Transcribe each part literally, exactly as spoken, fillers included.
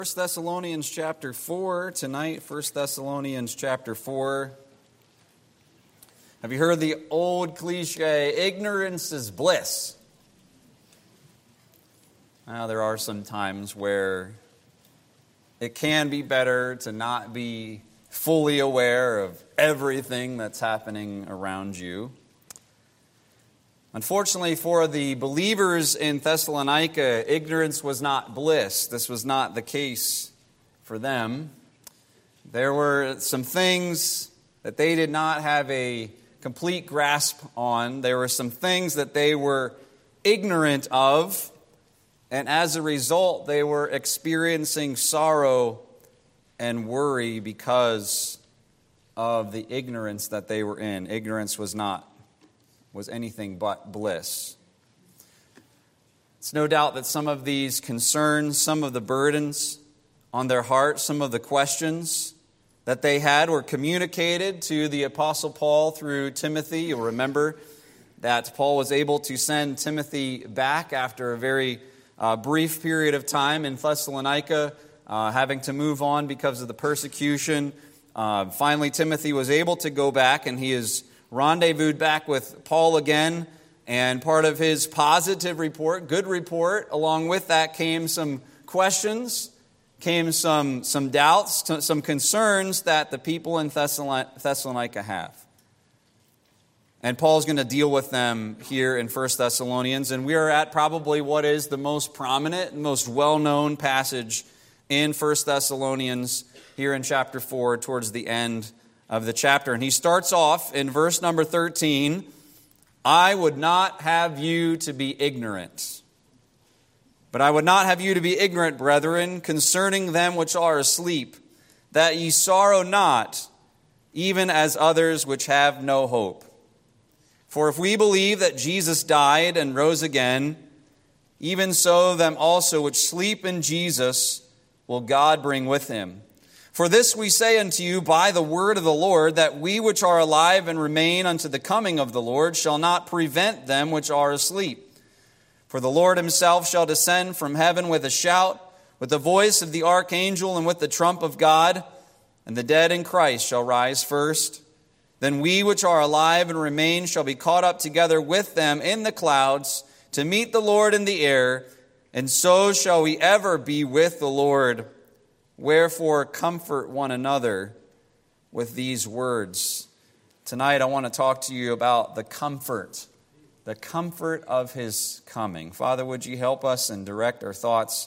First Thessalonians chapter four tonight, First Thessalonians chapter four. Have you heard the old cliche, ignorance is bliss? Well, there are some times where it can be better to not be fully aware of everything that's happening around you. Unfortunately, for the believers in Thessalonica, ignorance was not bliss. This was not the case for them. There were some things that they did not have a complete grasp on. There were some things that they were ignorant of, and as a result, they were experiencing sorrow and worry because of the ignorance that they were in. Ignorance was not was anything but bliss. It's no doubt that some of these concerns, some of the burdens on their heart, some of the questions that they had were communicated to the Apostle Paul through Timothy. You'll remember that Paul was able to send Timothy back after a very uh, brief period of time in Thessalonica, uh, having to move on because of the persecution. Uh, finally, Timothy was able to go back, and he is rendezvoused back with Paul again, and part of his positive report, good report, along with that came some questions, came some, some doubts, some concerns that the people in Thessalonica have. And Paul's going to deal with them here in First Thessalonians, and we are at probably what is the most prominent, most well-known passage in First Thessalonians here in chapter four towards the end of the chapter. And he starts off in verse number thirteen, I would not have you to be ignorant. But I would not have you to be ignorant, brethren, concerning them which are asleep, that ye sorrow not, even as others which have no hope. For if we believe that Jesus died and rose again, even so them also which sleep in Jesus will God bring with him. For this we say unto you by the word of the Lord, that we which are alive and remain unto the coming of the Lord shall not prevent them which are asleep. For the Lord himself shall descend from heaven with a shout, with the voice of the archangel, and with the trump of God, and the dead in Christ shall rise first. Then we which are alive and remain shall be caught up together with them in the clouds to meet the Lord in the air, and so shall we ever be with the Lord. Wherefore, comfort one another with these words. Tonight, I want to talk to you about the comfort, the comfort of his coming. Father, would you help us and direct our thoughts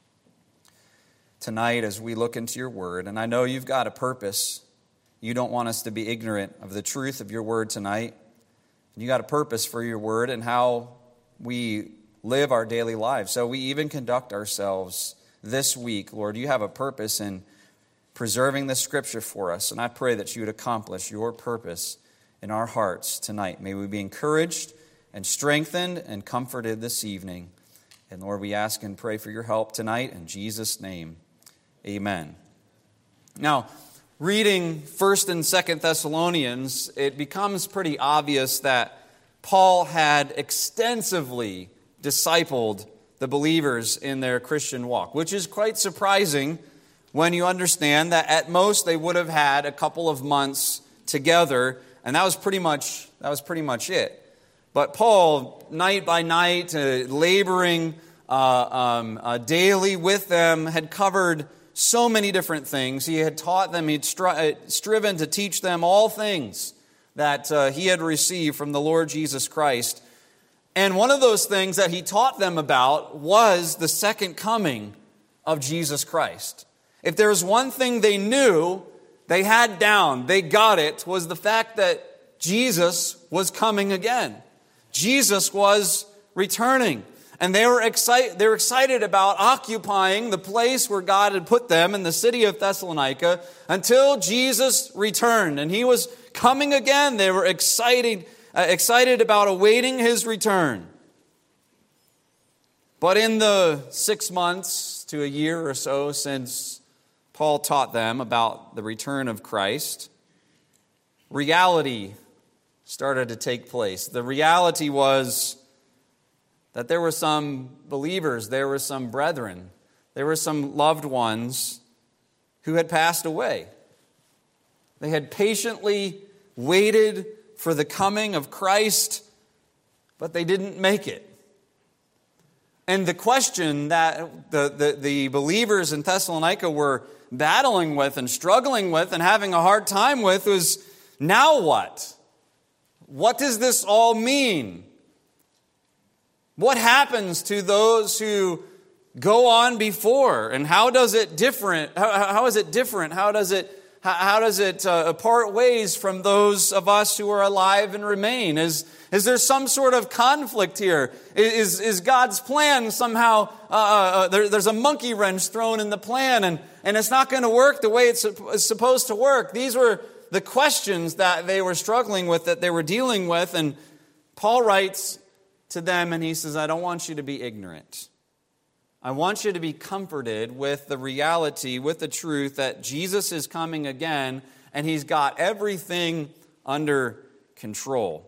tonight as we look into your word? And I know you've got a purpose. You don't want us to be ignorant of the truth of your word tonight. You got a purpose for your word and how we live our daily lives. So we even conduct ourselves this week, Lord. You have a purpose in preserving the Scripture for us, and I pray that you would accomplish your purpose in our hearts tonight. May we be encouraged and strengthened and comforted this evening. And Lord, we ask and pray for your help tonight in Jesus' name. Amen. Now, reading First and Second Thessalonians, it becomes pretty obvious that Paul had extensively discipled the believers in their Christian walk, which is quite surprising when you understand that at most they would have had a couple of months together, and that was pretty much that was pretty much it. But Paul, night by night, uh, laboring uh, um, uh, daily with them, had covered so many different things. He had taught them, he'd stri- striven to teach them all things that uh, he had received from the Lord Jesus Christ. And one of those things that he taught them about was the second coming of Jesus Christ. If there was one thing they knew, they had down, they got it, was the fact that Jesus was coming again. Jesus was returning. And they were excited, they were excited about occupying the place where God had put them in the city of Thessalonica until Jesus returned. And he was coming again. They were excited Uh, excited about awaiting his return. But in the six months to a year or so since Paul taught them about the return of Christ, reality started to take place. The reality was that there were some believers, there were some brethren there were some loved ones who had passed away. They had patiently waited for the coming of Christ, but they didn't make it. And the question that the, the, the believers in Thessalonica were battling with and struggling with and having a hard time with was, now what? What does this all mean? What happens to those who go on before, and how does it different? How, how is it different? How does it how, how does it uh, part ways from those of us who are alive and remain? Is is there some sort of conflict here? Is is God's plan somehow uh, uh, there, there's a monkey wrench thrown in the plan, and and it's not going to work the way it's, it's supposed to work? These were the questions that they were struggling with, that they were dealing with, and Paul writes to them, and he says, "I don't want you to be ignorant. I want you to be comforted with the reality, with the truth that Jesus is coming again, and He's got everything under control."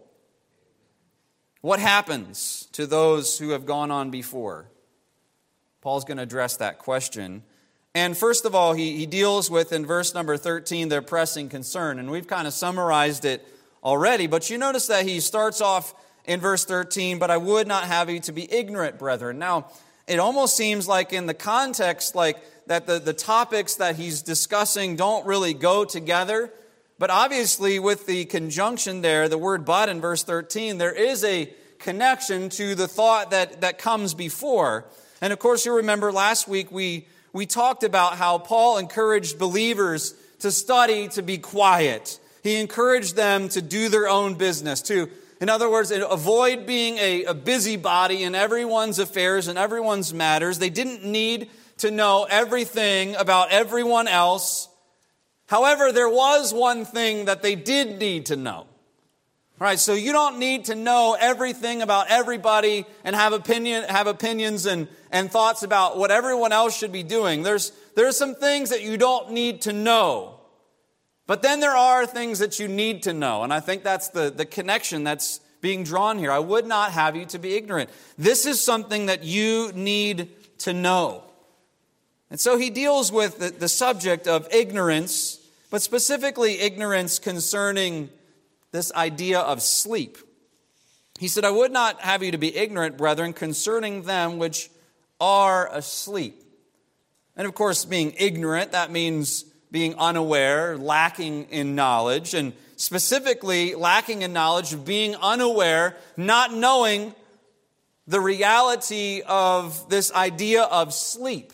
What happens to those who have gone on before? Paul's going to address that question. And first of all, he, he deals with, in verse number thirteen, their pressing concern. And we've kind of summarized it already, but you notice that he starts off in verse thirteen, "But I would not have you to be ignorant, brethren." Now, it almost seems like in the context, like that the, the topics that he's discussing don't really go together. But obviously with the conjunction there, the word "but" in verse thirteen, there is a connection to the thought that, that comes before. And of course, you remember last week we, we talked about how Paul encouraged believers to study, to be quiet. He encouraged them to do their own business, to In other words, avoid being a, a busybody in everyone's affairs and everyone's matters. They didn't need to know everything about everyone else. However, there was one thing that they did need to know. All right, so you don't need to know everything about everybody and have opinion, have opinions and, and thoughts about what everyone else should be doing. There's, there's some things that you don't need to know. But then there are things that you need to know. And I think that's the, the connection that's being drawn here. I would not have you to be ignorant. This is something that you need to know. And so he deals with the, the subject of ignorance, but specifically ignorance concerning this idea of sleep. He said, "I would not have you to be ignorant, brethren, concerning them which are asleep." And of course, being ignorant, that means being unaware, lacking in knowledge, and specifically lacking in knowledge of being unaware, not knowing the reality of this idea of sleep.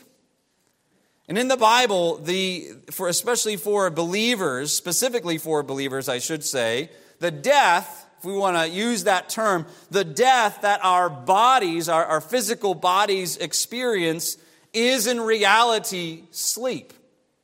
And in the Bible, the for especially for believers, specifically for believers, I should say, the death, if we want to use that term, the death that our bodies, our, our physical bodies experience is in reality sleep.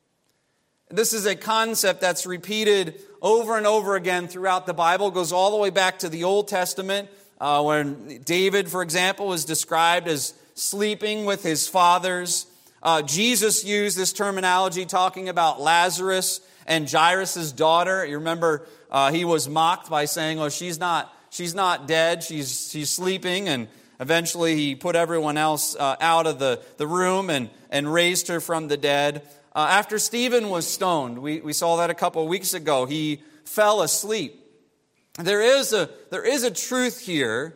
This is a concept that's repeated over and over again throughout the Bible. It goes all the way back to the Old Testament, uh, when David, for example, is described as sleeping with his fathers. Uh, Jesus used this terminology talking about Lazarus and Jairus' daughter. You remember uh, he was mocked by saying, "Oh, she's not, she's not dead. She's she's sleeping." And eventually, he put everyone else uh, out of the, the room and and raised her from the dead. Uh, after Stephen was stoned, we, we saw that a couple of weeks ago, he fell asleep. There is a there is a truth here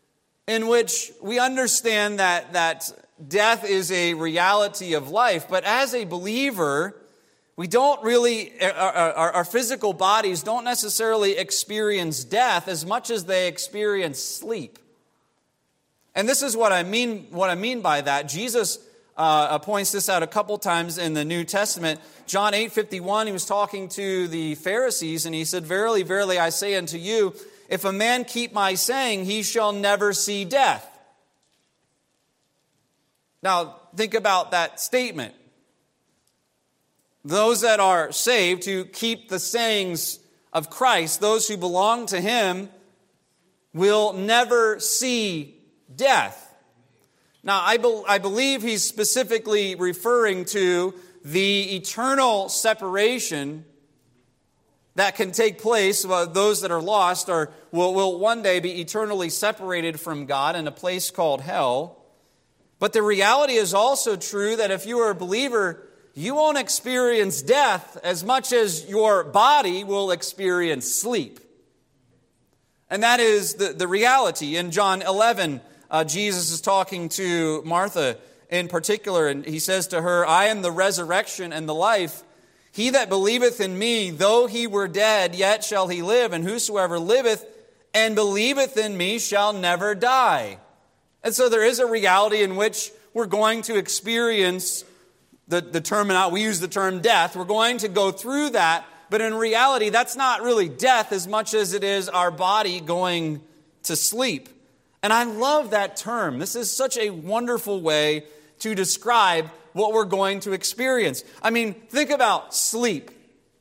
in which we understand that, that death is a reality of life, but as a believer, we don't really, our, our, our physical bodies don't necessarily experience death as much as they experience sleep. And this is what I mean, what I mean by that. Jesus Uh, points this out a couple times in the New Testament. John eight fifty-one, he was talking to the Pharisees, and he said, "Verily, verily, I say unto you, if a man keep my saying, he shall never see death." Now, think about that statement. Those that are saved, who keep the sayings of Christ, those who belong to Him, will never see death. Now, I, be, I believe he's specifically referring to the eternal separation that can take place. Uh, those that are lost are will, will one day be eternally separated from God in a place called hell. But the reality is also true that if you are a believer, you won't experience death as much as your body will experience sleep. And that is the, the reality. In John eleven, uh, Jesus is talking to Martha in particular, and he says to her, I am the resurrection and the life. He that believeth in me, though he were dead, yet shall he live. And whosoever liveth and believeth in me shall never die. And so there is a reality in which we're going to experience the, the term, we use the term death. We're going to go through that. But in reality, that's not really death as much as it is our body going to sleep. And I love that term. This is such a wonderful way to describe what we're going to experience. I mean, think about sleep.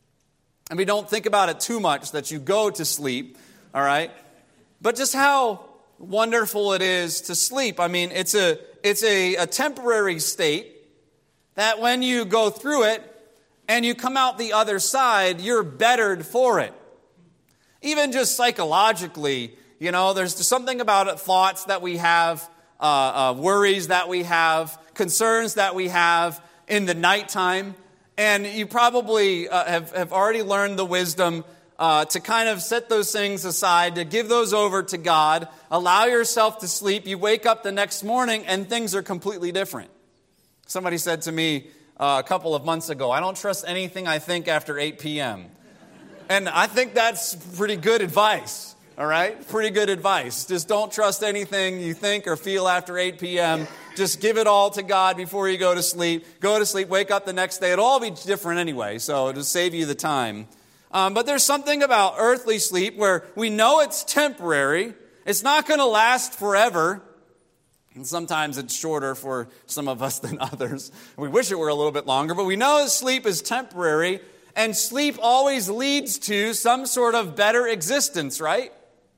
I mean, don't think about it too much that you go to sleep, all right? But just how wonderful it is to sleep. I mean, it's a it's a, a temporary state that when you go through it and you come out the other side, you're bettered for it. Even just psychologically, you know, there's something about it, thoughts that we have, uh, uh, worries that we have, concerns that we have in the nighttime. And you probably uh, have, have already learned the wisdom uh, to kind of set those things aside, to give those over to God, allow yourself to sleep. You wake up the next morning and things are completely different. Somebody said to me uh, a couple of months ago, I don't trust anything I think after eight p.m. And I think that's pretty good advice. All right? Pretty good advice. Just don't trust anything you think or feel after eight p.m. Just give it all to God before you go to sleep. Go to sleep, wake up the next day. It'll all be different anyway, so it'll save you the time. Um, but there's something about earthly sleep where we know it's temporary. It's not going to last forever. And sometimes it's shorter for some of us than others. We wish it were a little bit longer, but we know that sleep is temporary. And sleep always leads to some sort of better existence, right?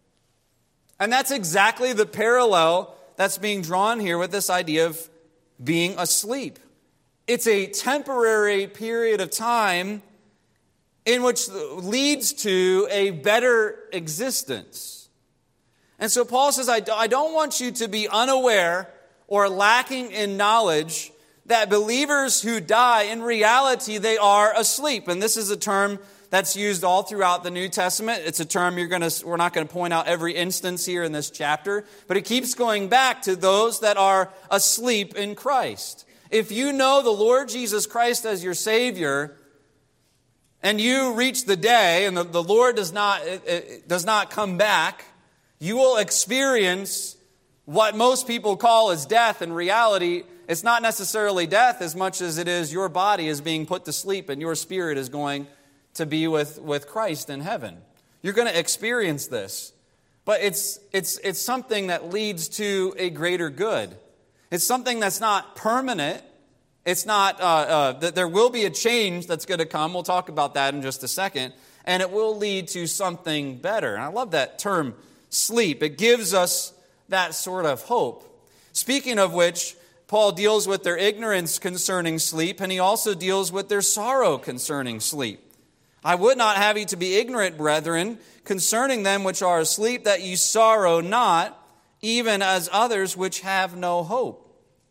And that's exactly the parallel that's being drawn here with this idea of being asleep. It's a temporary period of time in which leads to a better existence. And so Paul says, I don't want you to be unaware or lacking in knowledge that believers who die, in reality, they are asleep. And this is a term that's used all throughout the New Testament. It's a term you're going to, we're not going to point out every instance here in this chapter, but it keeps going back to those that are asleep in Christ. If you know the Lord Jesus Christ as your Savior, and you reach the day, and the, the Lord does not, it, it does not come back, you will experience what most people call as death. In reality, it's not necessarily death as much as it is your body is being put to sleep and your spirit is going to be with, with Christ in heaven. You're going to experience this. But it's, it's, it's something that leads to a greater good. It's something that's not permanent. It's not, uh, uh, that there will be a change that's going to come. We'll talk about that in just a second. And it will lead to something better. And I love that term, sleep. It gives us that sort of hope. Speaking of which, Paul deals with their ignorance concerning sleep, and he also deals with their sorrow concerning sleep. I would not have you to be ignorant, brethren, concerning them which are asleep, that ye sorrow not, even as others which have no hope.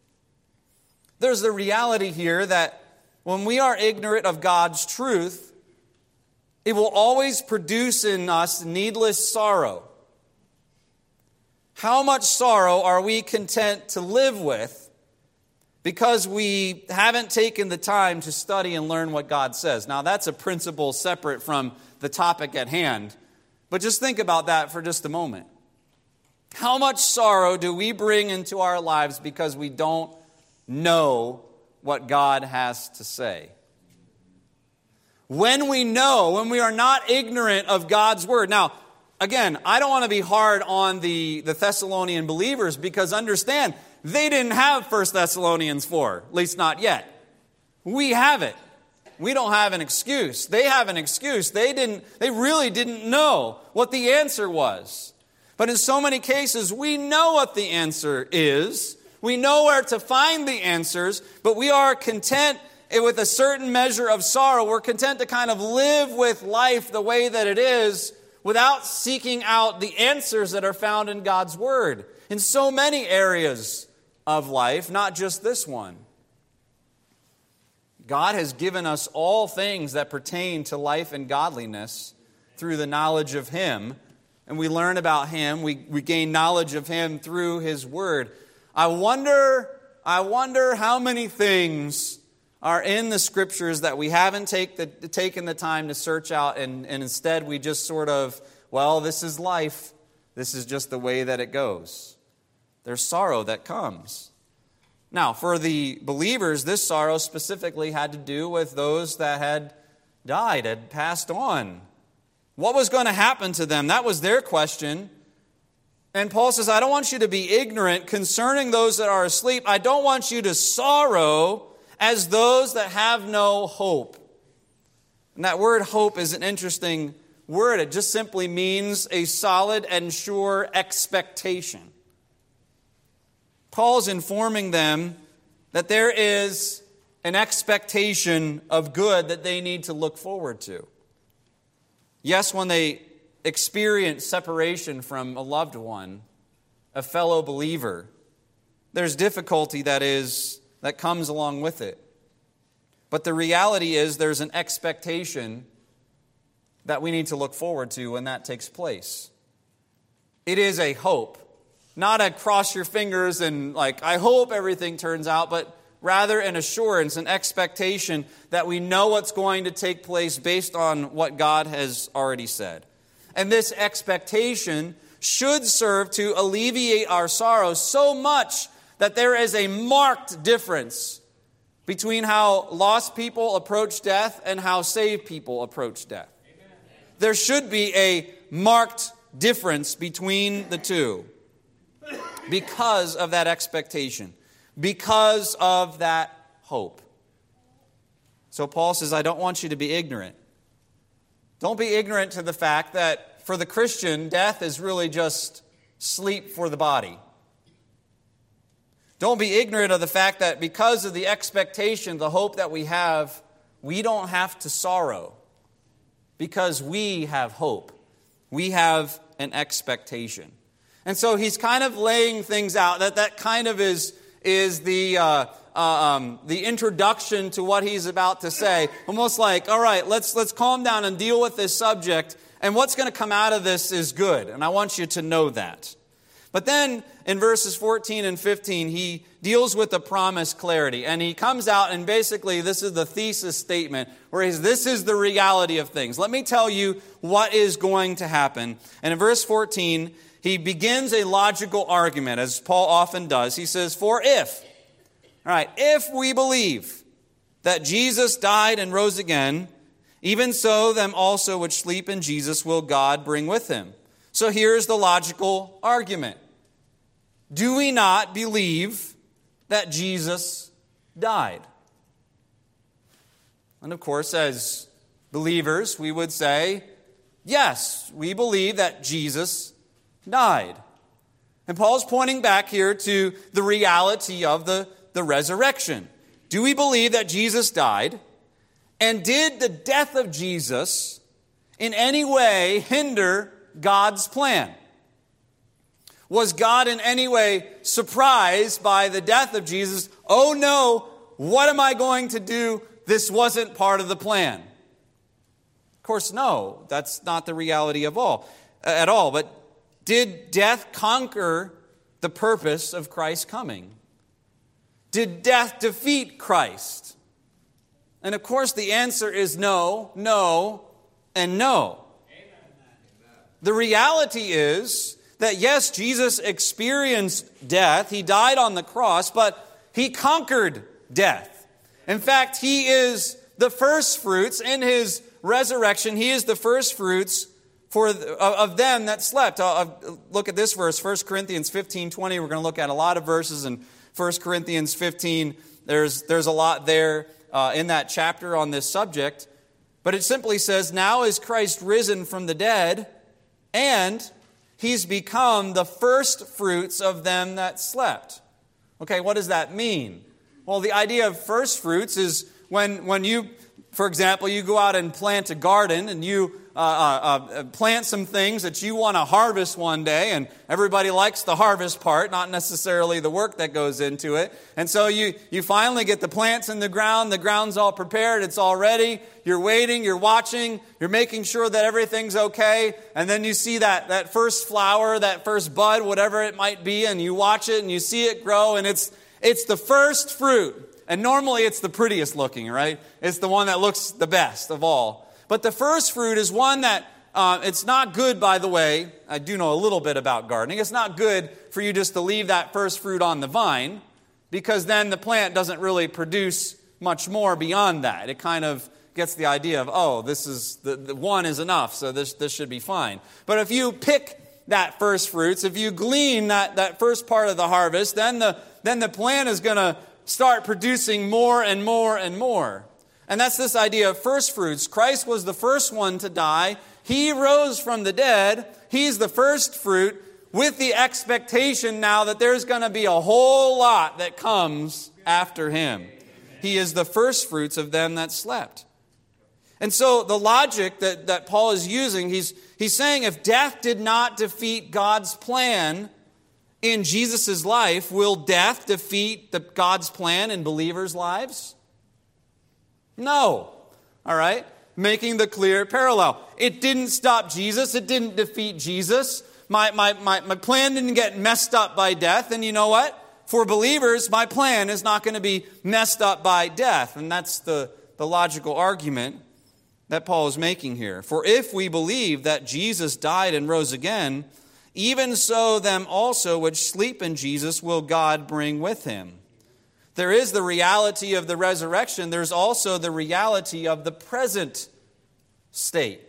There's the reality here that when we are ignorant of God's truth, it will always produce in us needless sorrow. How much sorrow are we content to live with because we haven't taken the time to study and learn what God says? Now, that's a principle separate from the topic at hand, but just think about that for just a moment. How much sorrow do we bring into our lives because we don't know what God has to say? When we know, when we are not ignorant of God's word. Now, again, I don't want to be hard on the, the Thessalonian believers, because understand, they didn't have First Thessalonians four, at least not yet. We have it. We don't have an excuse. They have an excuse. They didn't, they really didn't know what the answer was. But in so many cases, we know what the answer is. We know where to find the answers, but we are content with a certain measure of sorrow. We're content to kind of live with life the way that it is without seeking out the answers that are found in God's Word. In so many areas of life, not just this one. God has given us all things that pertain to life and godliness through the knowledge of Him. And we learn about Him. We, we gain knowledge of Him through His Word. I wonder, I wonder how many things are in the Scriptures that we haven't take the, taken the time to search out, and, and instead we just sort of, well, this is life. This is just the way that it goes. There's sorrow that comes. Now, for the believers, this sorrow specifically had to do with those that had died, had passed on. What was going to happen to them? That was their question. And Paul says, I don't want you to be ignorant concerning those that are asleep. I don't want you to sorrow as those that have no hope. And that word hope is an interesting word. It just simply means a solid and sure expectation. Paul's informing them that there is an expectation of good that they need to look forward to. Yes, when they experience separation from a loved one, a fellow believer, there's difficulty that is that comes along with it. But the reality is there's an expectation that we need to look forward to when that takes place. It is a hope. Not a cross your fingers and like, I hope everything turns out, but rather an assurance, an expectation that we know what's going to take place based on what God has already said. And this expectation should serve to alleviate our sorrow so much that there is a marked difference between how lost people approach death and how saved people approach death. Amen. There should be a marked difference between the two. Because of that expectation. Because of that hope. So Paul says, I don't want you to be ignorant. Don't be ignorant to the fact that for the Christian, death is really just sleep for the body. Don't be ignorant of the fact that because of the expectation, the hope that we have, we don't have to sorrow. Because we have hope. We have an expectation. And so he's kind of laying things out. That that kind of is, is the, uh, uh, um, the introduction to what he's about to say. Almost like, all right, let's, let's calm down and deal with this subject. And what's going to come out of this is good. And I want you to know that. But then in verses fourteen and fifteen, he deals with the promise clarity. And he comes out and basically this is the thesis statement where he's, this is the reality of things. Let me tell you what is going to happen. And in verse fourteen, he begins a logical argument, as Paul often does. He says, for if, all right, if we believe that Jesus died and rose again, even so them also which sleep in Jesus will God bring with him. So here's the logical argument. Do we not believe that Jesus died? And of course, as believers, we would say, yes, we believe that Jesus died. And Paul's pointing back here to the reality of the, the resurrection. Do we believe that Jesus died? And did the death of Jesus in any way hinder God's plan? Was God in any way surprised by the death of Jesus? Oh no, what am I going to do? This wasn't part of the plan. Of course, no, that's not the reality of all, at all. But did death conquer the purpose of Christ's coming? Did death defeat Christ? And of course the answer is no, no, and no. The reality is that yes, Jesus experienced death. He died on the cross, but he conquered death. In fact, he is the first fruits in his resurrection. He is the first fruits for of them that slept. I'll look at this verse, First Corinthians fifteen twenty. We're going to look at a lot of verses in First Corinthians fifteen. There's, there's a lot there uh, in that chapter on this subject. But it simply says, now is Christ risen from the dead, and he's become the first fruits of them that slept. Okay, what does that mean? Well, the idea of first fruits is when, when you, for example, you go out and plant a garden and you uh, uh, plant some things that you want to harvest one day, and everybody likes the harvest part, not necessarily the work that goes into it. And so you, you finally get the plants in the ground, the ground's all prepared, it's all ready, you're waiting, you're watching, you're making sure that everything's okay, and then you see that, that first flower, that first bud, whatever it might be, and you watch it and you see it grow, and it's it's the first fruit. And normally it's the prettiest looking, right? It's the one that looks the best of all. But the first fruit is one that, uh, it's not good, by the way. I do know a little bit about gardening. It's not good for you just to leave that first fruit on the vine, because then the plant doesn't really produce much more beyond that. It kind of gets the idea of, oh, this is the, the one is enough, so this, this should be fine. But if you pick that first fruits, if you glean that, that first part of the harvest, then the, then the plant is going to start producing more and more and more. And that's this idea of first fruits. Christ was the first one to die. He rose from the dead. He's the first fruit, with the expectation now that there's going to be a whole lot that comes after him. He is the first fruits of them that slept. And so the logic that, that Paul is using, he's, he's saying if death did not defeat God's plan in Jesus' life, will death defeat the God's plan in believers' lives? No. All right? Making the clear parallel. It didn't stop Jesus. It didn't defeat Jesus. My, my, my, my plan didn't get messed up by death. And you know what? For believers, my plan is not going to be messed up by death. And that's the, the logical argument that Paul is making here. For if we believe that Jesus died and rose again, even so them also which sleep in Jesus will God bring with him. There is the reality of the resurrection. There's also the reality of the present state.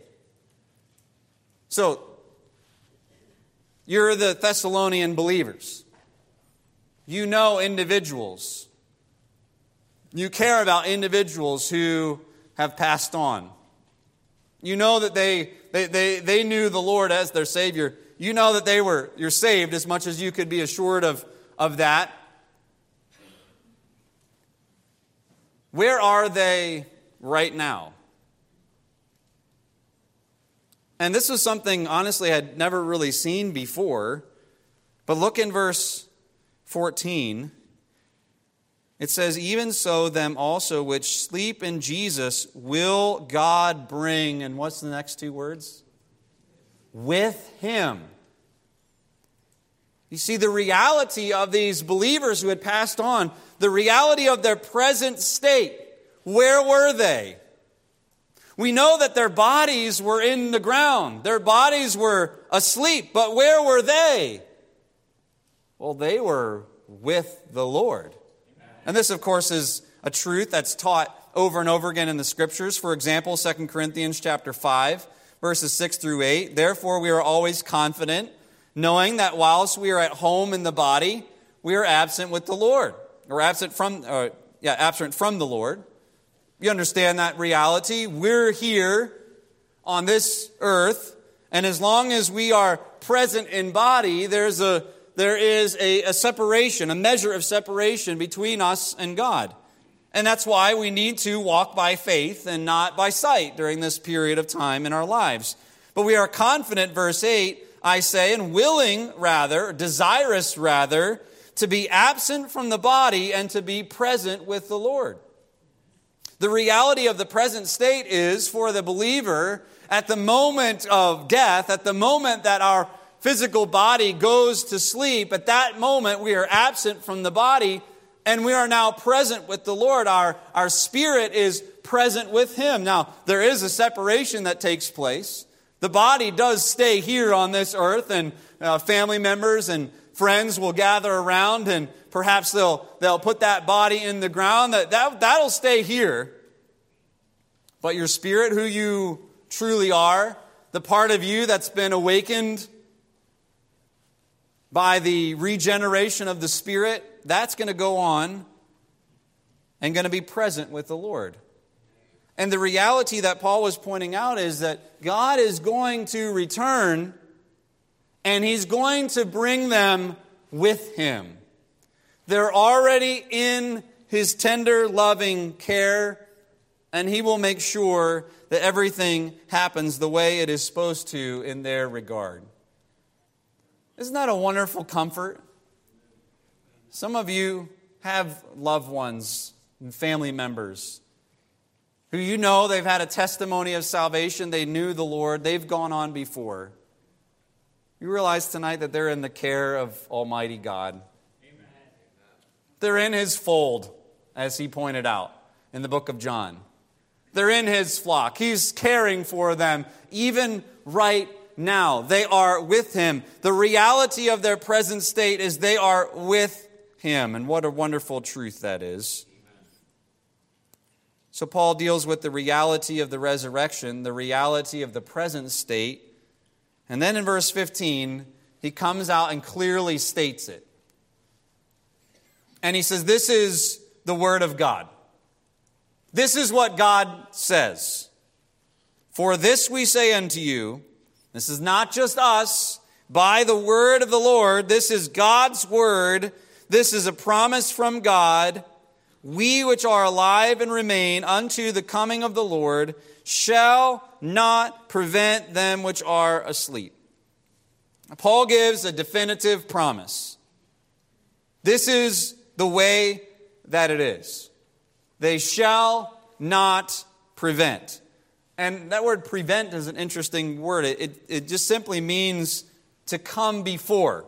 So, you're the Thessalonian believers. You know individuals. You care about individuals who have passed on. You know that they, they, they, they knew the Lord as their Savior. You know that they were, you're saved as much as you could be assured of, of that. Where are they right now? And this was something, honestly, I'd never really seen before. But look in verse fourteen. It says, even so them also which sleep in Jesus will God bring, and what's the next two words? With him. You see, the reality of these believers who had passed on, the reality of their present state, where were they? We know that their bodies were in the ground. Their bodies were asleep, but where were they? Well, they were with the Lord. And this, of course, is a truth that's taught over and over again in the Scriptures. For example, Second Corinthians chapter five, verses six through eight. Therefore, we are always confident, knowing that whilst we are at home in the body, we are absent with the Lord. Or absent from, uh, yeah, absent from the Lord. You understand that reality? We're here on this earth, and as long as we are present in body, there's a there is a, a separation, a measure of separation between us and God. And that's why we need to walk by faith and not by sight during this period of time in our lives. But we are confident, verse eight, I say, and willing rather, desirous rather, to be absent from the body and to be present with the Lord. The reality of the present state is, for the believer, at the moment of death, at the moment that our physical body goes to sleep, at that moment we are absent from the body and we are now present with the Lord. Our, our spirit is present with Him. Now, there is a separation that takes place. The body does stay here on this earth, and uh, family members and friends will gather around, and perhaps they'll they'll put that body in the ground. That, that that'll stay here. But your spirit, who you truly are, the part of you that's been awakened by the regeneration of the Spirit, that's going to go on and going to be present with the Lord. And the reality that Paul was pointing out is that God is going to return and He's going to bring them with Him. They're already in His tender, loving care. and He will make sure that everything happens the way it is supposed to in their regard. Isn't that a wonderful comfort? Some of you have loved ones and family members who you know they've had a testimony of salvation. They knew the Lord. They've gone on before. You realize tonight that they're in the care of Almighty God. Amen. They're in His fold, as He pointed out in the book of John. They're in His flock. He's caring for them even right now. They are with Him. The reality of their present state is they are with Him. And what a wonderful truth that is. So Paul deals with the reality of the resurrection, the reality of the present state. And then in verse fifteen, he comes out and clearly states it. And he says, this is the word of God. This is what God says. For this we say unto you, this is not just us, by the word of the Lord, this is God's word, this is a promise from God. We which are alive and remain unto the coming of the Lord shall not prevent them which are asleep. Paul gives a definitive promise. This is the way that it is. They shall not prevent. And that word prevent is an interesting word. It, it, it just simply means to come before.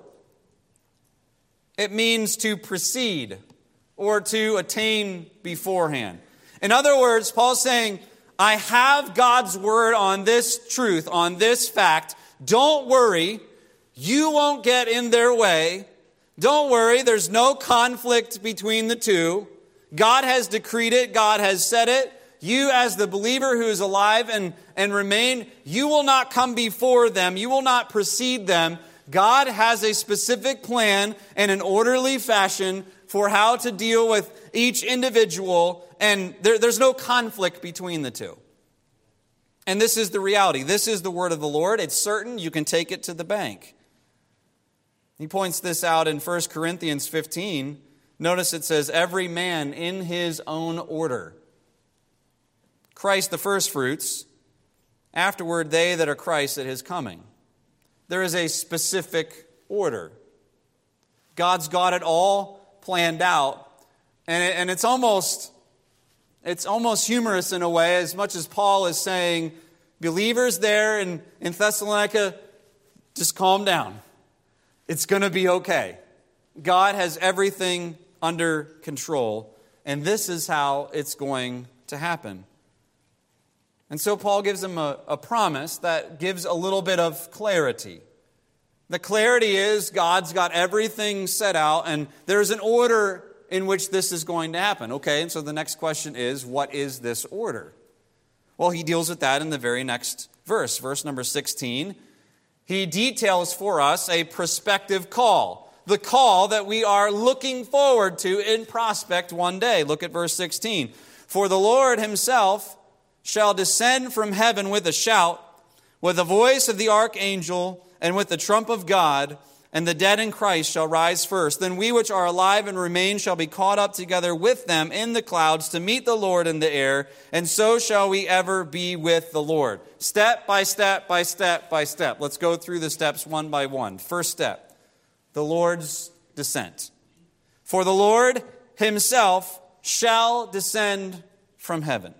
It means to precede or to attain beforehand. In other words, Paul's saying, I have God's word on this truth, on this fact. Don't worry. You won't get in their way. Don't worry. There's no conflict between the two. God has decreed it. God has said it. You, as the believer who is alive and, and remain, you will not come before them. You will not precede them. God has a specific plan and an orderly fashion for how to deal with each individual, and there, there's no conflict between the two. And this is the reality. This is the word of the Lord. It's certain. You can take it to the bank. He points this out in First Corinthians fifteen. Notice it says, every man in his own order. Christ the firstfruits, afterward they that are Christ at His coming. There is a specific order. God's got it all planned out. And, it, and it's almost it's almost humorous in a way, as much as Paul is saying, believers there in, in Thessalonica, just calm down. It's going to be okay. God has everything under control, and this is how it's going to happen. And so Paul gives them a, a promise that gives a little bit of clarity. The clarity is God's got everything set out, and there's an order in which this is going to happen. Okay, and so the next question is, what is this order? Well, he deals with that in the very next verse, verse number sixteen. He details for us a prospective call, the call that we are looking forward to in prospect one day. Look at verse sixteen. For the Lord Himself shall descend from heaven with a shout, with the voice of the archangel, and with the trump of God, and the dead in Christ shall rise first. Then we which are alive and remain shall be caught up together with them in the clouds to meet the Lord in the air, and so shall we ever be with the Lord. Step by step by step by step. Let's go through the steps one by one. First step, the Lord's descent. For the Lord Himself shall descend from heaven.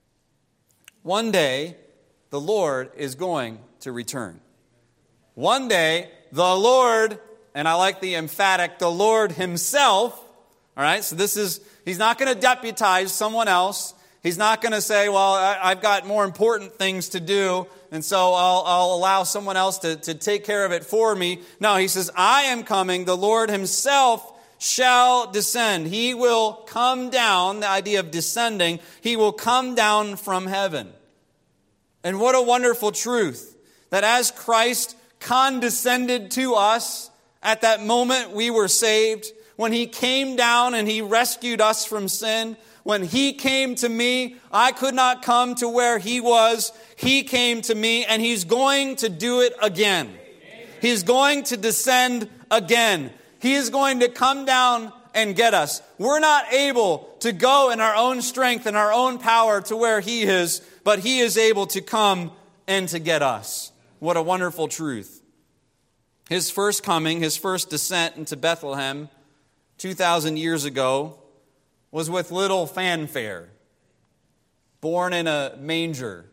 One day, the Lord is going to return. One day, the Lord, and I like the emphatic, the Lord Himself, all right, so this is, He's not going to deputize someone else. He's not going to say, well, I, I've got more important things to do, and so I'll, I'll allow someone else to, to take care of it for me. No, He says, I am coming, the Lord Himself shall descend. He will come down, the idea of descending, He will come down from heaven. And what a wonderful truth, that as Christ condescended to us at that moment we were saved, when He came down and He rescued us from sin, when He came to me, I could not come to where He was. He came to me, and He's going to do it again. He's going to descend again. He is going to come down and get us. We're not able to go in our own strength and our own power to where He is, but He is able to come and to get us. What a wonderful truth. His first coming, His first descent into Bethlehem two thousand years ago was with little fanfare. Born in a manger.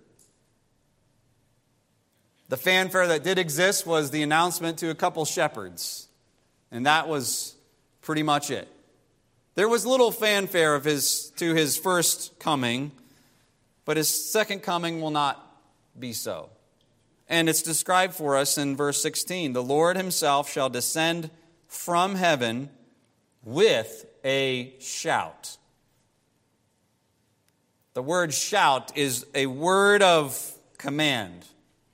The fanfare that did exist was the announcement to a couple shepherds. And that was pretty much it. There was little fanfare of his to His first coming, but His second coming will not be so. And it's described for us in verse sixteen. The Lord Himself shall descend from heaven with a shout. The word shout is a word of command.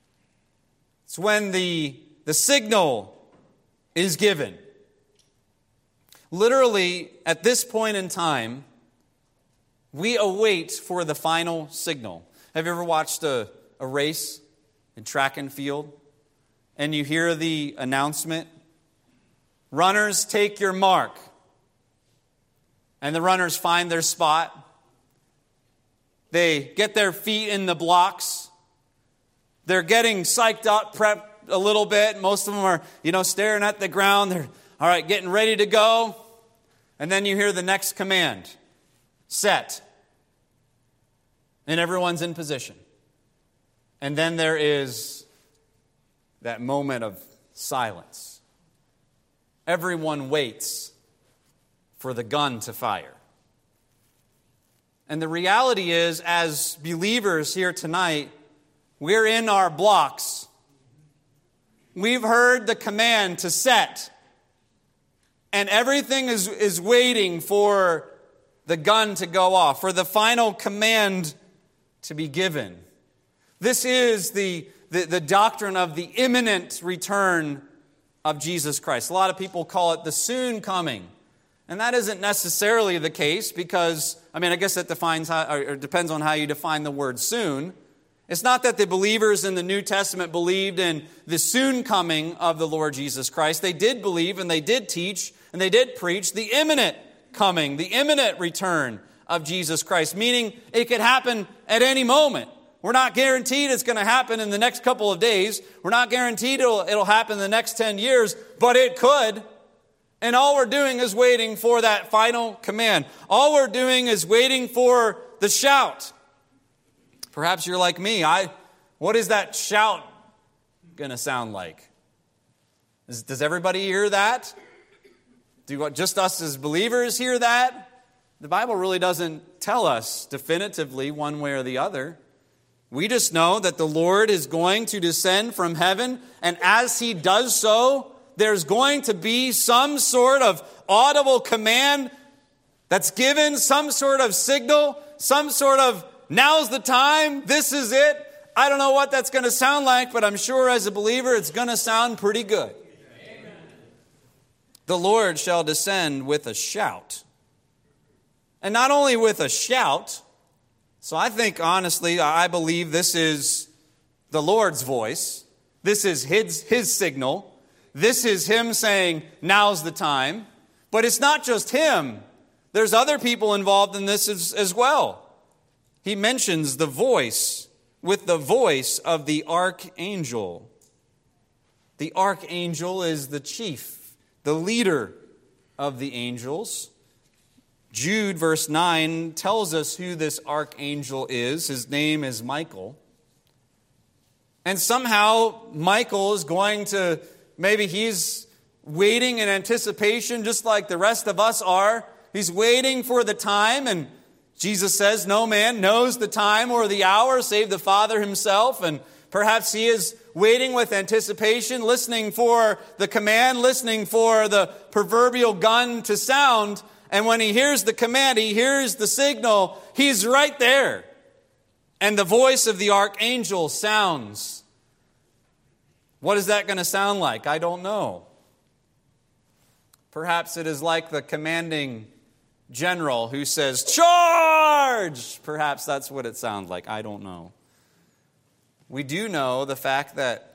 It's when the, the signal is given. Literally, at this point in time, we await for the final signal. Have you ever watched a, a race in track and field? And you hear the announcement, runners, take your mark. And the runners find their spot. They get their feet in the blocks. They're getting psyched up, prepped a little bit. Most of them are, you know, staring at the ground. They're, all right, getting ready to go. And then you hear the next command. Set. And everyone's in position. And then there is that moment of silence. Everyone waits for the gun to fire. And the reality is, as believers here tonight, we're in our blocks. We've heard the command to set. And everything is, is waiting for the gun to go off, for the final command to be given. This is the, the, the doctrine of the imminent return of Jesus Christ. A lot of people call it the soon coming. And that isn't necessarily the case because, I mean, I guess that defines how, or depends on how you define the word soon. It's not that the believers in the New Testament believed in the soon coming of the Lord Jesus Christ. They did believe and they did teach and they did preach the imminent coming, the imminent return of Jesus Christ, meaning it could happen at any moment. We're not guaranteed it's going to happen in the next couple of days. We're not guaranteed it'll, it'll happen in the next ten years, but it could. And all we're doing is waiting for that final command. All we're doing is waiting for the shout. Perhaps you're like me. I, what is that shout going to sound like? Is, does everybody hear that? Do just us as believers hear that? The Bible really doesn't tell us definitively one way or the other. We just know that the Lord is going to descend from heaven, and as He does so, there's going to be some sort of audible command that's given, some sort of signal, some sort of, now's the time, this is it. I don't know what that's going to sound like, but I'm sure as a believer it's going to sound pretty good. Amen. The Lord shall descend with a shout. And not only with a shout, so I think honestly, I believe this is the Lord's voice. This is His, his signal. This is Him saying, now's the time. But it's not just Him. There's other people involved in this as, as well. He mentions the voice with the voice of the archangel. The archangel is the chief, the leader of the angels. Jude, verse nine, tells us who this archangel is. His name is Michael. And somehow Michael is going to, maybe he's waiting in anticipation just like the rest of us are. He's waiting for the time, and Jesus says no man knows the time or the hour save the Father Himself. And perhaps he is waiting with anticipation, listening for the command, listening for the proverbial gun to sound. And when he hears the command, he hears the signal, he's right there. And the voice of the archangel sounds. What is that going to sound like? I don't know. Perhaps it is like the commanding general who says, charge! Perhaps that's what it sounds like. I don't know. We do know the fact that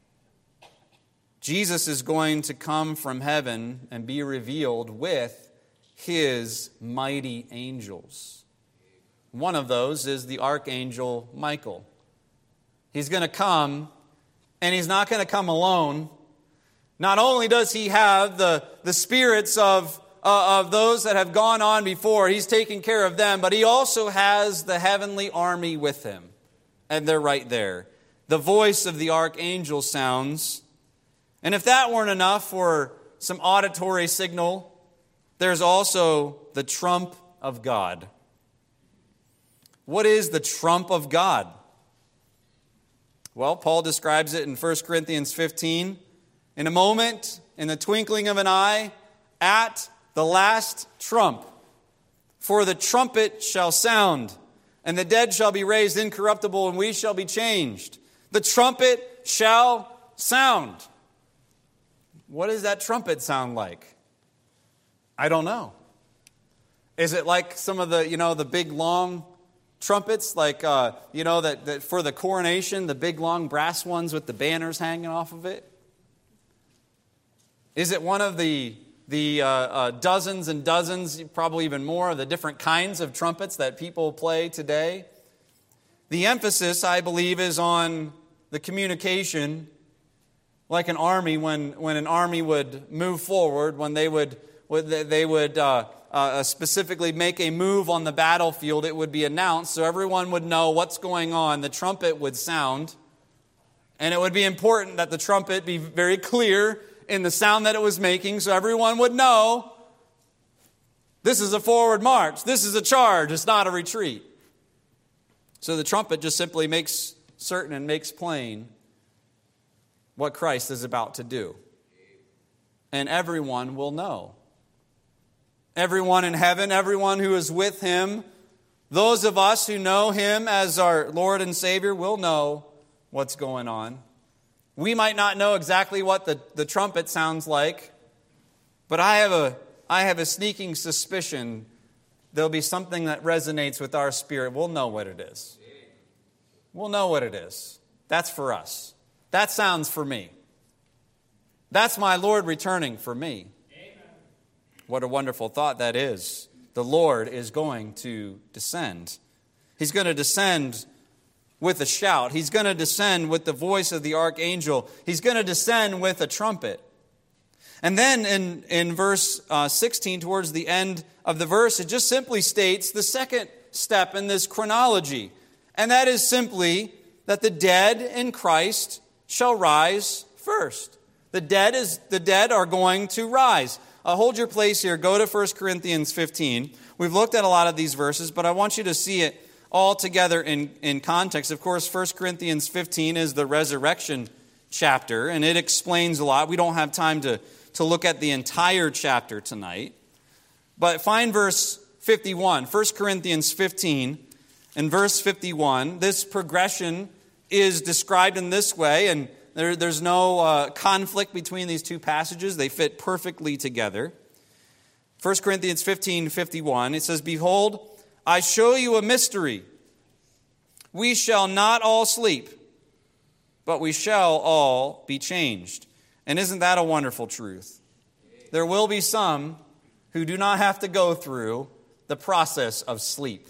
Jesus is going to come from heaven and be revealed with his mighty angels. One of those is the archangel Michael. He's going to come, and he's not going to come alone. Not only does he have the, the spirits of, uh, of those that have gone on before, he's taking care of them, but he also has the heavenly army with him. And they're right there. The voice of the archangel sounds. And if that weren't enough for some auditory signal, there's also the trump of God. What is the trump of God? Well, Paul describes it in First Corinthians fifteen. In a moment, in the twinkling of an eye, at the last trump. For the trumpet shall sound, and the dead shall be raised incorruptible, and we shall be changed. The trumpet shall sound. What does that trumpet sound like? I don't know. Is it like some of the, you know, the big long trumpets, like, uh, you know, that, that for the coronation, the big long brass ones with the banners hanging off of it? Is it one of the the uh, uh, dozens and dozens, probably even more, of the different kinds of trumpets that people play today? The emphasis, I believe, is on the communication, like an army. When when an army would move forward, when they would would they would uh, uh, specifically make a move on the battlefield, it would be announced so everyone would know what's going on. The trumpet would sound, and it would be important that the trumpet be very clear in the sound that it was making, so everyone would know this is a forward march, this is a charge, it's not a retreat. So the trumpet just simply makes certain and makes plain what Christ is about to do. And everyone will know. Everyone in heaven, everyone who is with him, those of us who know him as our Lord and Savior will know what's going on. We might not know exactly what the, the trumpet sounds like, but I have a I have a sneaking suspicion there'll be something that resonates with our spirit. We'll know what it is. We'll know what it is. That's for us. That sounds for me. That's my Lord returning for me. Amen. What a wonderful thought that is. The Lord is going to descend. He's going to descend with a shout. He's going to descend with the voice of the archangel. He's going to descend with a trumpet. And then in, in verse uh, sixteen, towards the end of the verse, it just simply states the second step in this chronology. And that is simply that the dead in Christ shall rise first. The dead is the dead are going to rise. Uh, hold your place here. Go to First Corinthians fifteen. We've looked at a lot of these verses, but I want you to see it all together in, in context. Of course, First Corinthians fifteen is the resurrection chapter, and it explains a lot. We don't have time to, to look at the entire chapter tonight. But find verse fifty-one, First Corinthians fifteen, and verse fifty-one. This progression is described in this way, and there, there's no uh, conflict between these two passages. They fit perfectly together. First Corinthians fifteen, fifty-one, it says, "Behold, I show you a mystery. We shall not all sleep, but we shall all be changed." And isn't that a wonderful truth? There will be some who do not have to go through the process of sleep.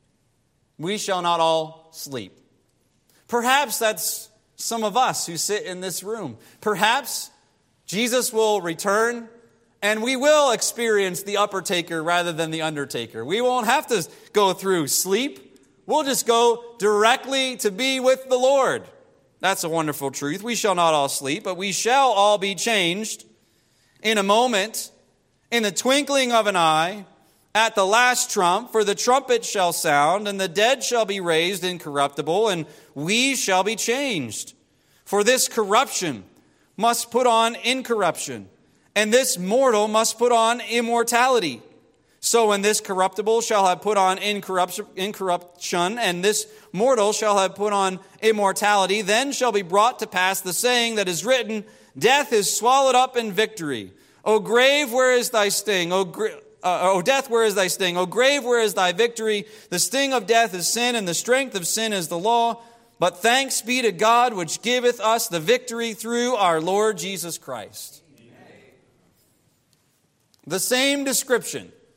We shall not all sleep. Perhaps that's some of us who sit in this room. Perhaps Jesus will return and we will experience the upper taker rather than the undertaker. We won't have to go through sleep. We'll just go directly to be with the Lord. That's a wonderful truth. We shall not all sleep, but we shall all be changed in a moment, in the twinkling of an eye, at the last trump. For the trumpet shall sound, and the dead shall be raised incorruptible, and we shall be changed. For this corruption must put on incorruption, and this mortal must put on immortality. So when this corruptible shall have put on incorruption, and this mortal shall have put on immortality, then shall be brought to pass the saying that is written, Death is swallowed up in victory. O grave, where is thy sting? O, gra- uh, o death, where is thy sting? O grave, where is thy victory? The sting of death is sin, and the strength of sin is the law. But thanks be to God, which giveth us the victory through our Lord Jesus Christ. Amen. The same description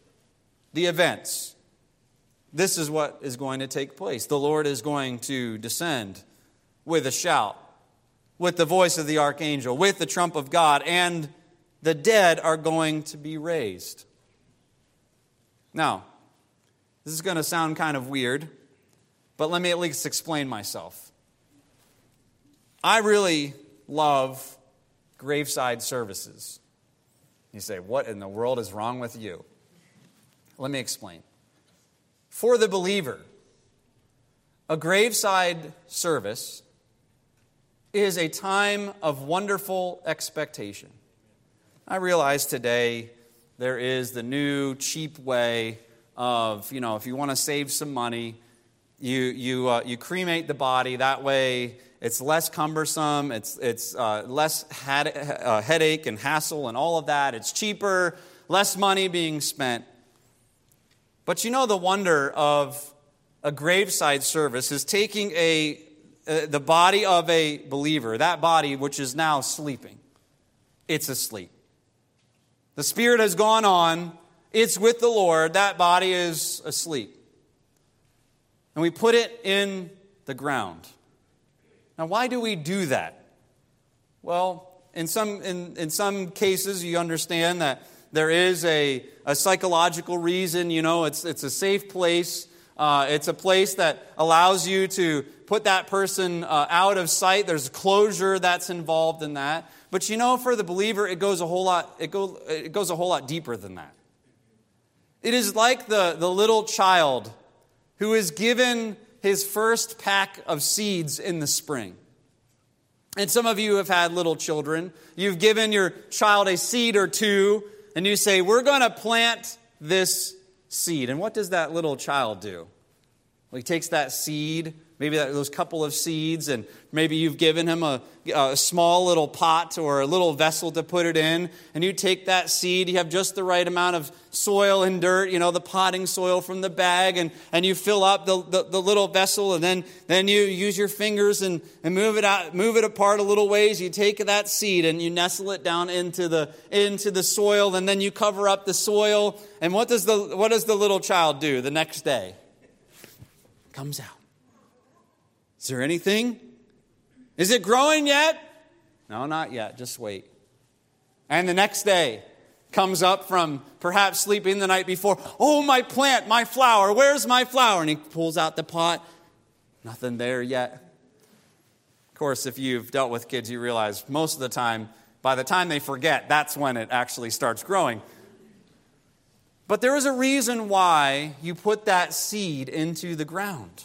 the events. This is what is going to take place. The Lord is going to descend with a shout, with the voice of the archangel, with the trump of God, and the dead are going to be raised. Now, this is going to sound kind of weird, but let me at least explain myself. I really love graveside services. You say, what in the world is wrong with you? Let me explain. For the believer, a graveside service is a time of wonderful expectation. I realize today there is the new cheap way of, you know, if you want to save some money, you you uh, you cremate the body. That way it's less cumbersome, it's it's uh, less head, uh, headache and hassle and all of that. It's cheaper, less money being spent. But you know the wonder of a graveside service is taking a uh, the body of a believer, that body which is now sleeping. It's asleep. The spirit has gone on. It's with the Lord. That body is asleep. And we put it in the ground. Now, why do we do that? Well, in some in, in some cases, you understand that there is a, a psychological reason. You know, it's it's a safe place. Uh, it's a place that allows you to put that person uh, out of sight. There's closure that's involved in that. But you know, for the believer, it goes a whole lot. It goes it goes a whole lot deeper than that. It is like the, the little child who is given his first pack of seeds in the spring. And some of you have had little children. You've given your child a seed or two, and you say, we're going to plant this seed. And what does that little child do? Well, he takes that seed, maybe that, those couple of seeds, and maybe you've given him a, a small little pot or a little vessel to put it in, and you take that seed, you have just the right amount of soil and dirt, you know, the potting soil from the bag, and, and you fill up the, the, the little vessel, and then, then you use your fingers and, and move it out, move it apart a little ways. You take that seed and you nestle it down into the into the soil, and then you cover up the soil. And what does the what does the little child do the next day? Comes out. Is there anything? Is it growing yet? No, not yet. Just wait. And the next day comes up from perhaps sleeping the night before. Oh, my plant, my flower. Where's my flower? And he pulls out the pot. Nothing there yet. Of course, if you've dealt with kids, you realize most of the time, by the time they forget, that's when it actually starts growing. But there is a reason why you put that seed into the ground.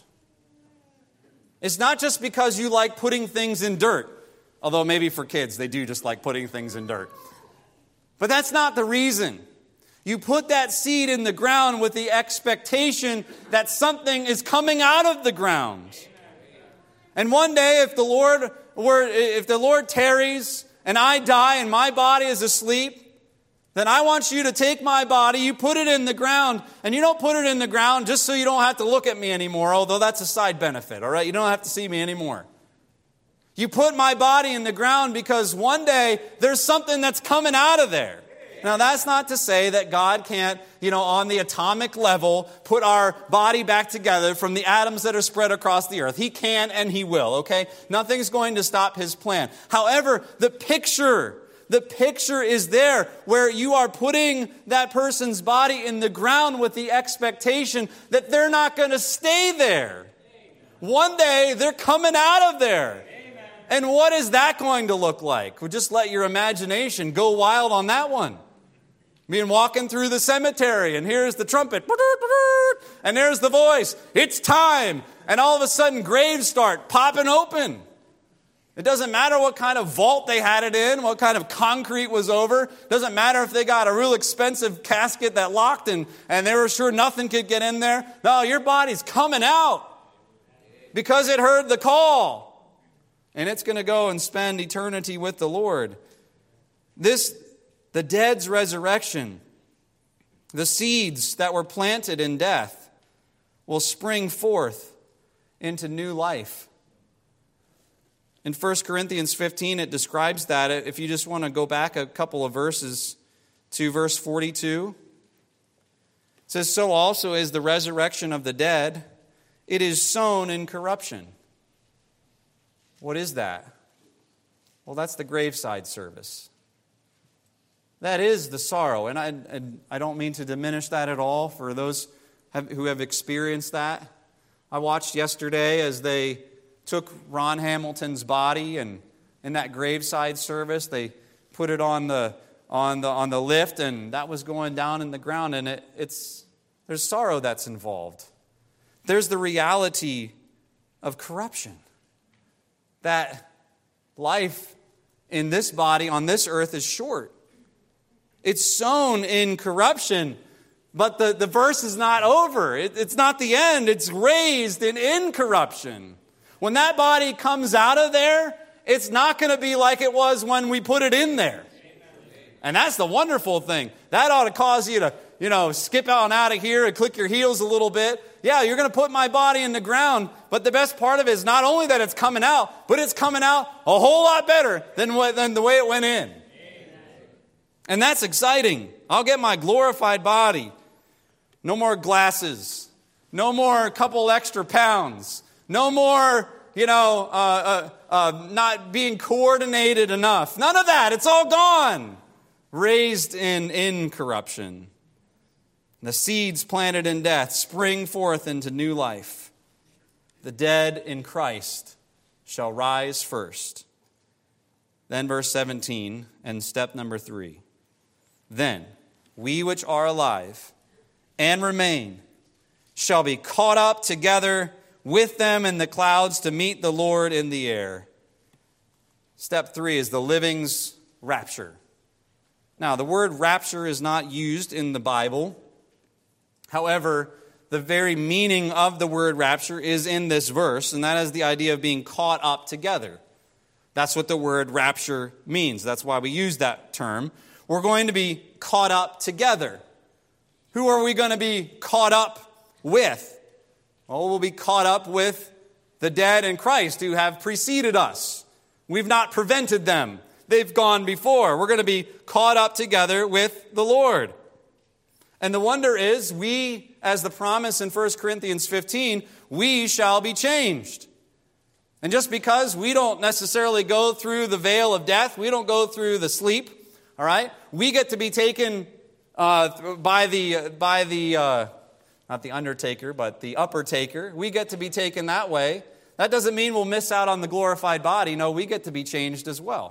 It's not just because you like putting things in dirt, although maybe for kids they do just like putting things in dirt. But that's not the reason. You put that seed in the ground with the expectation that something is coming out of the ground. And one day, if the Lord were, if the Lord tarries and I die and my body is asleep, then I want you to take my body, you put it in the ground, and you don't put it in the ground just so you don't have to look at me anymore, although that's a side benefit, all right? You don't have to see me anymore. You put my body in the ground because one day there's something that's coming out of there. Now, that's not to say that God can't, you know, on the atomic level, put our body back together from the atoms that are spread across the earth. He can and He will, okay? Nothing's going to stop His plan. However, the picture... The picture is there where you are putting that person's body in the ground with the expectation that they're not going to stay there. One day they're coming out of there. And what is that going to look like? Well, just let your imagination go wild on that one. Being walking through the cemetery and here's the trumpet. And there's the voice. It's time. And all of a sudden graves start popping open. It doesn't matter what kind of vault they had it in, what kind of concrete was over. It doesn't matter if they got a real expensive casket that locked and, and they were sure nothing could get in there. No, your body's coming out because it heard the call. And it's going to go and spend eternity with the Lord. This, the dead's resurrection, the seeds that were planted in death will spring forth into new life. In First Corinthians fifteen, it describes that. If you just want to go back a couple of verses to verse forty-two. It says, so also is the resurrection of the dead. It is sown in corruption. What is that? Well, that's the graveside service. That is the sorrow. And I, and I don't mean to diminish that at all for those have, who have experienced that. I watched yesterday as they took Ron Hamilton's body, and in that graveside service, they put it on the on the on the lift, and that was going down in the ground, and it, it's there's sorrow that's involved. There's the reality of corruption. That life in this body on this earth is short. It's sown in corruption, but the, the verse is not over. It, it's not the end. It's raised in incorruption. When that body comes out of there, it's not going to be like it was when we put it in there. And that's the wonderful thing. That ought to cause you to, you know, skip on out of here and click your heels a little bit. Yeah, you're going to put my body in the ground, but the best part of it is not only that it's coming out, but it's coming out a whole lot better than, what, than the way it went in. And that's exciting. I'll get my glorified body. No more glasses. No more couple extra pounds. No more, you know, uh, uh, uh, not being coordinated enough. None of that. It's all gone. Raised in incorruption. The seeds planted in death spring forth into new life. The dead in Christ shall rise first. Then verse seventeen and step number three. Then we which are alive and remain shall be caught up together with them in the clouds to meet the Lord in the air. Step three is the living's rapture. Now, the word rapture is not used in the Bible. However, the very meaning of the word rapture is in this verse, and that is the idea of being caught up together. That's what the word rapture means. That's why we use that term. We're going to be caught up together. Who are we going to be caught up with? Well, we'll be caught up with the dead in Christ who have preceded us. We've not prevented them. They've gone before. We're going to be caught up together with the Lord. And the wonder is, we, as the promise in First Corinthians fifteen, we shall be changed. And just because we don't necessarily go through the veil of death, we don't go through the sleep, all right? We get to be taken uh, by the, by the uh, not the undertaker, but the upper taker. We get to be taken that way. That doesn't mean we'll miss out on the glorified body. No, we get to be changed as well.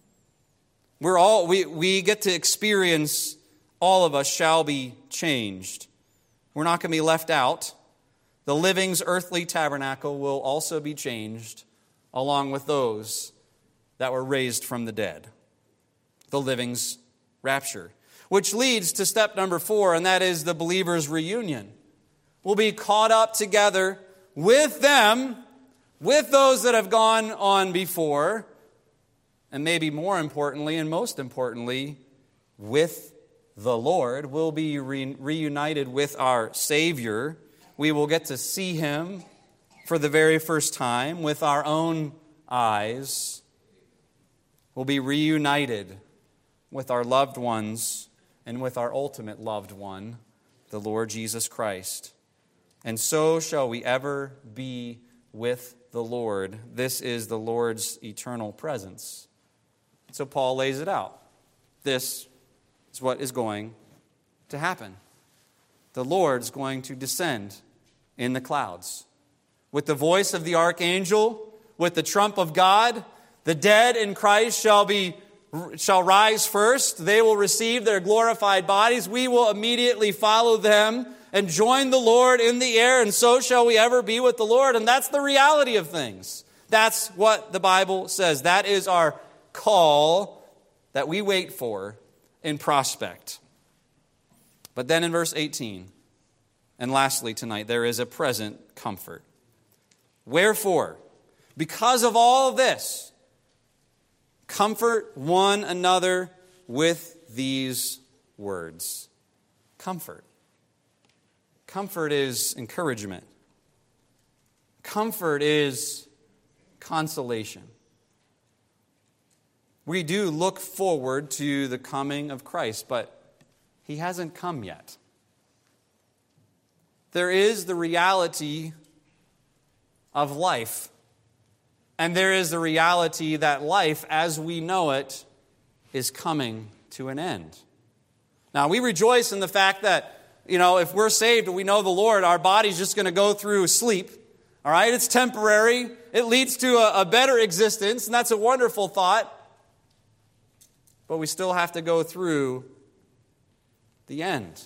We're all we, we get to experience, all of us shall be changed. We're not going to be left out. The living's earthly tabernacle will also be changed along with those that were raised from the dead. The living's rapture. Which leads to step number four, and that is the believer's reunion. We'll be caught up together with them, with those that have gone on before, and maybe more importantly and most importantly, with the Lord. We'll be re- reunited with our Savior. We will get to see Him for the very first time with our own eyes. We'll be reunited with our loved ones and with our ultimate loved one, the Lord Jesus Christ. And so shall we ever be with the Lord. This is the Lord's eternal presence. So Paul lays it out. This is what is going to happen. The Lord's going to descend in the clouds. With the voice of the archangel, with the trump of God, the dead in Christ shall be shall rise first. They will receive their glorified bodies. We will immediately follow them and join the Lord in the air, and so shall we ever be with the Lord. And that's the reality of things. That's what the Bible says. That is our call that we wait for in prospect. But then in verse eighteen, and lastly tonight, there is a present comfort. Wherefore, because of all of this, comfort one another with these words. Comfort. Comfort is encouragement. Comfort is consolation. We do look forward to the coming of Christ, but He hasn't come yet. there is the reality of life. And there is the reality that life, as we know it, is coming to an end. Now, we rejoice in the fact that, you know, if we're saved and we know the Lord, our body's just going to go through sleep. All right? It's temporary. It leads to a, a better existence, and that's a wonderful thought. But we still have to go through the end.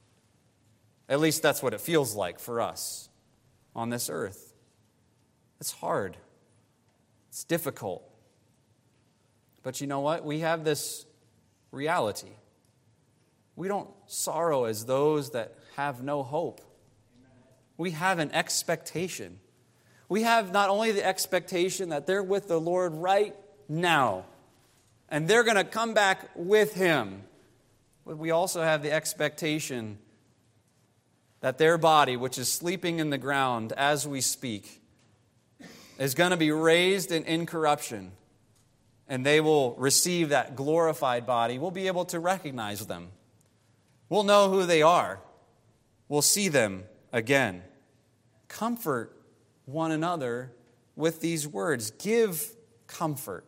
At least that's what it feels like for us on this earth. It's hard. It's difficult. But you know what? We have this reality. We don't sorrow as those that have no hope. We have an expectation. We have not only the expectation that they're with the Lord right now, and they're going to come back with Him, but we also have the expectation that their body, which is sleeping in the ground as we speak, is going to be raised in incorruption, and they will receive that glorified body. We'll be able to recognize them. We'll know who they are. We'll see them again. Comfort one another with these words. Give comfort.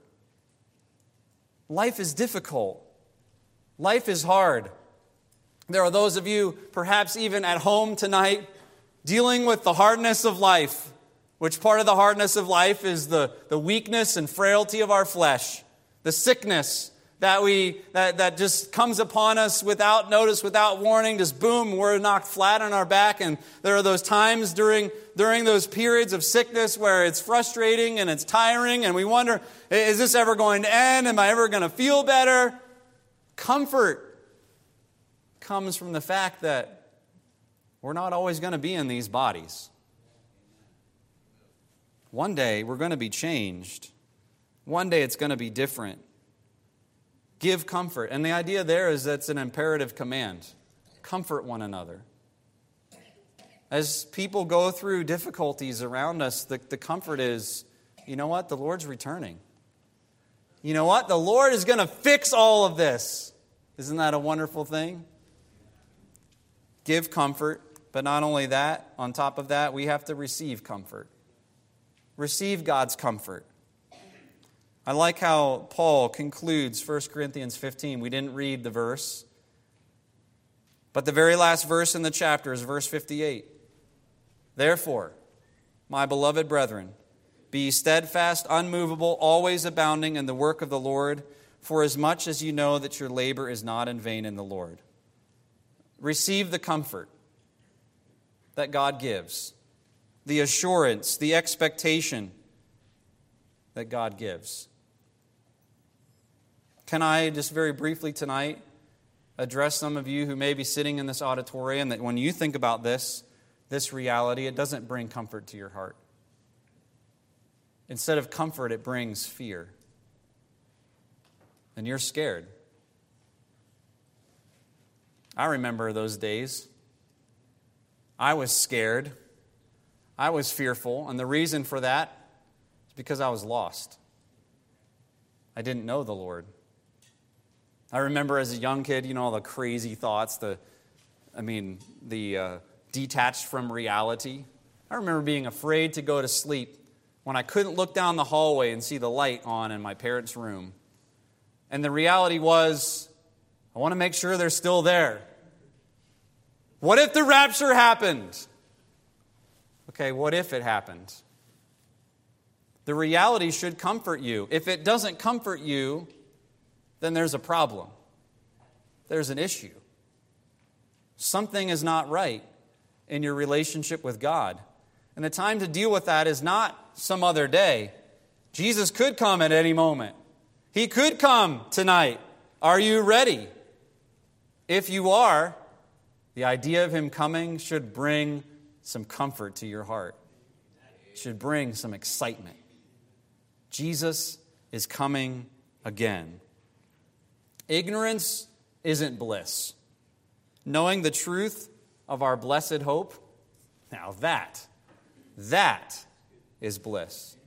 Life is difficult. Life is hard. There are those of you, perhaps even at home tonight, dealing with the hardness of life. Which part of the hardness of life is the, the weakness and frailty of our flesh, the sickness that we that, that just comes upon us without notice, without warning, just boom, we're knocked flat on our back. And there are those times during, during those periods of sickness where it's frustrating and it's tiring, and we wonder, is this ever going to end? Am I ever going to feel better? Comfort comes from the fact that we're not always going to be in these bodies. One day, we're going to be changed. One day, it's going to be different. Give comfort. And the idea there is that it's an imperative command. Comfort one another. As people go through difficulties around us, the, the comfort is, you know what? The Lord's returning. You know what? The Lord is going to fix all of this. Isn't that a wonderful thing? Give comfort. But not only that, on top of that, we have to receive comfort. Receive God's comfort. I like how Paul concludes First Corinthians fifteen. We didn't read the verse, but the very last verse in the chapter is verse fifty-eight. Therefore, my beloved brethren, be steadfast, unmovable, always abounding in the work of the Lord, for as much as you know that your labor is not in vain in the Lord. Receive the comfort that God gives. The assurance, the expectation that God gives. Can I just very briefly tonight address some of you who may be sitting in this auditorium that when you think about this, this reality, it doesn't bring comfort to your heart. Instead of comfort, it brings fear. And you're scared. I remember those days. I was scared. I was fearful, and the reason for that is because I was lost. I didn't know the Lord. I remember as a young kid, you know, all the crazy thoughts, the, I mean, the uh, detached from reality. I remember being afraid to go to sleep when I couldn't look down the hallway and see the light on in my parents' room. And the reality was, I want to make sure they're still there. What if the rapture happened? Okay, what if it happened? The reality should comfort you. If it doesn't comfort you, then there's a problem. There's an issue. Something is not right in your relationship with God. And the time to deal with that is not some other day. Jesus could come at any moment. He could come tonight. Are you ready? If you are, the idea of Him coming should bring some comfort to your heart. It should bring some excitement. Jesus is coming again. Ignorance isn't bliss. Knowing the truth of our blessed hope, now that, that is bliss.